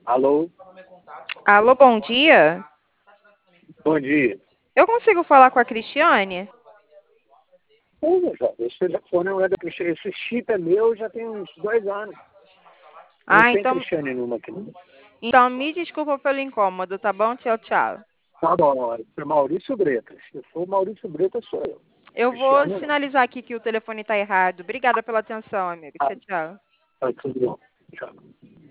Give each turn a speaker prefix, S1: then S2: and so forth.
S1: Alô,
S2: Alô, bom dia.
S1: bom dia.
S2: Eu consigo falar com a Cristiane?
S1: Pô, já, esse telefone não é da Cristiane. Esse chip é meu já tem uns 2 anos. Não
S2: Ah,
S1: tem
S2: então,
S1: Cristiane nenhuma aqui.
S2: então me desculpa pelo incômodo, tá bom? Tchau, tchau.
S1: Tá bom, é Maurício Bretas. Se for Maurício Bretas, sou eu.
S2: Eu vou
S1: Cristiane não.
S2: sinalizar aqui que o telefone está errado. Obrigada pela atenção, amigo.
S1: Ah,
S2: Tchau, tchau.
S1: tá tudo bom. Tchau.